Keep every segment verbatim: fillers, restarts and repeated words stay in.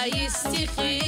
мои стихи.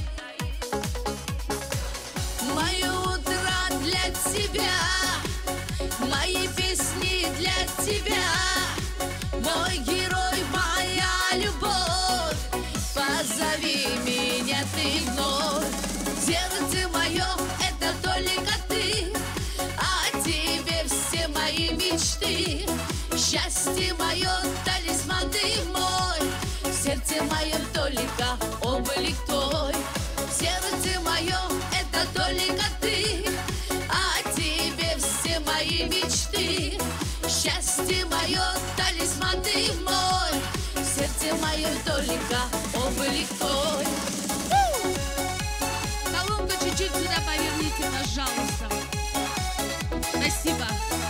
Мои утра для тебя, мои песни для тебя, мой герой, моя любовь, позови меня ты вновь. Сердце мое — это только ты, а тебе все мои мечты. Счастье мое, талисман ты мой, в сердце моем только облик твой. Сердце мое — это только ты, а тебе все мои мечты. Счастье мое, талисман ты мой, в сердце моем только облик твой. Колонку чуть-чуть сюда поверните, пожалуйста. Спасибо.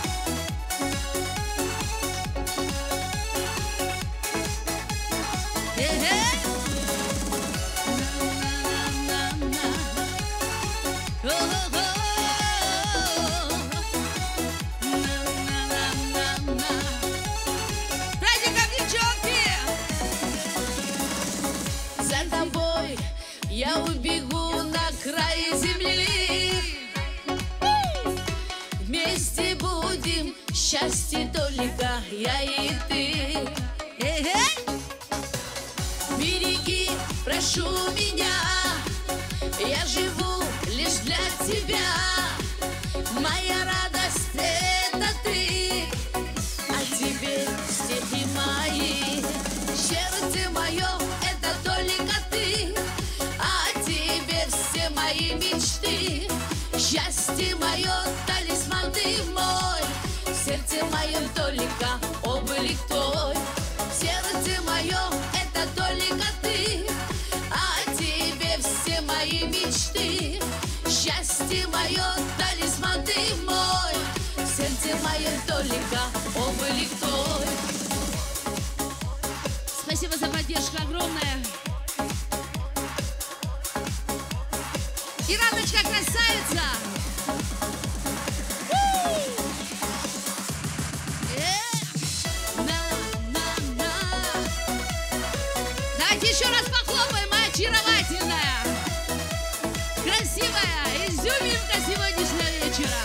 За тобой я убегу на край земли. Вместе будем, счастье только я и ты. Береги, прошу меня, я живу лишь для тебя. Моя радость — это ты, а тебе стихи мои. Сердце мое — это только ты, а тебе все мои мечты. Счастье мое, талисман ты мой, в сердце моем только облик твой. Сердце мое — это только ты, а тебе все мои мечты. Счастье мое, талисман ты мой, в сердце моем только облик твой. Спасибо за поддержку огромное. Ираночка красавица. Давайте еще раз похлопаем, моя очаровательная, красивая изюминка сегодняшнего вечера.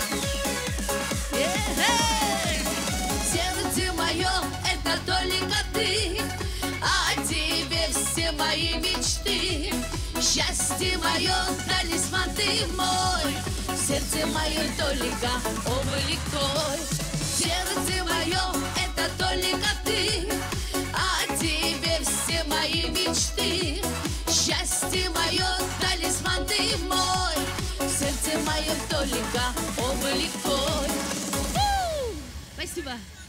Сердце мое — это только ты, а тебе все мои мечты. Счастье мое, талисман ты мой, в сердце моем только облик твой. Сердце мое — это только ты, а тебе все мои мечты. Счастье мое, талисман ты мой, в сердце моем только облик твой. Спасибо.